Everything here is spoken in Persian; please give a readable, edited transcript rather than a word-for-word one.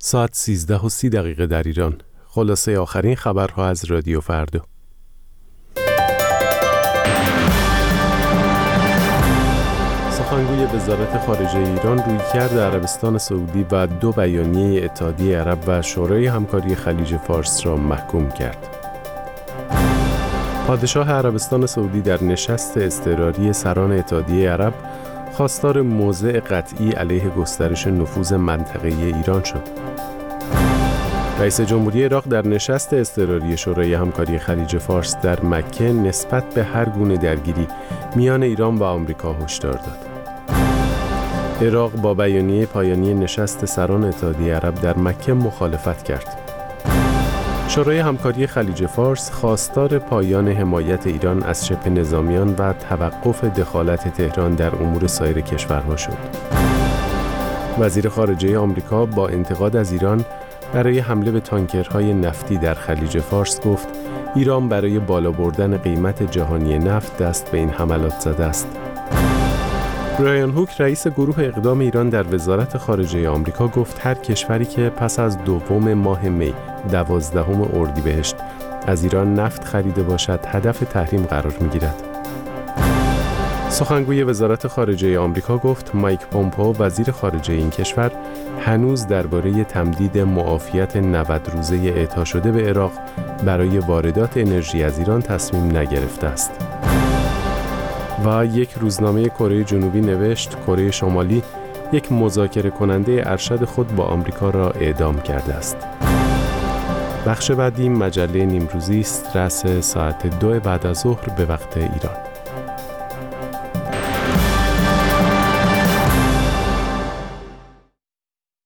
ساعت 13:30 در ایران. خلاصه آخرین خبرها از رادیو فردا. سخنگوی وزارت خارجه ایران رویکرد عربستان سعودی و 2 بیانیه اتحادیه عرب و شورای همکاری خلیج فارس را محکوم کرد. پادشاه عربستان سعودی در نشست اضطراری سران اتحادیه عرب خواستار موضع قطعی علیه گسترش نفوذ منطقه‌ای ایران شد. رئیس جمهوری عراق در نشست اضطراری شورای همکاری خلیج فارس در مکه نسبت به هر گونه درگیری میان ایران و آمریکا هشدار داد. عراق با بیانیه پایانی نشست سران اتحادیه عرب در مکه مخالفت کرد. شورای همکاری خلیج فارس خواستار پایان حمایت ایران از شبه نظامیان و توقف دخالت تهران در امور سایر کشورها شد. وزیر خارجه آمریکا با انتقاد از ایران برای حمله به تانکرهای نفتی در خلیج فارس گفت ایران برای بالا بردن قیمت جهانی نفت دست به این حملات زده است. برایان هوک رئیس گروه اقدام ایران در وزارت خارجه آمریکا گفت هر کشوری که پس از 2 ماه می 12 اردیبهشت از ایران نفت خریده باشد هدف تحریم قرار می‌گیرد. سخنگوی وزارت خارجه آمریکا گفت مایک پومپئو وزیر خارجه این کشور هنوز درباره تمدید معافیت 90 روزه اعطا شده به عراق برای واردات انرژی از ایران تصمیم نگرفته است. و یک روزنامه کره جنوبی نوشت کره شمالی یک مذاکره کننده ارشد خود با آمریکا را اعدام کرده است. بخش بعدی مجله نیمروزی است رأس ساعت 2 بعد از ظهر به وقت ایران.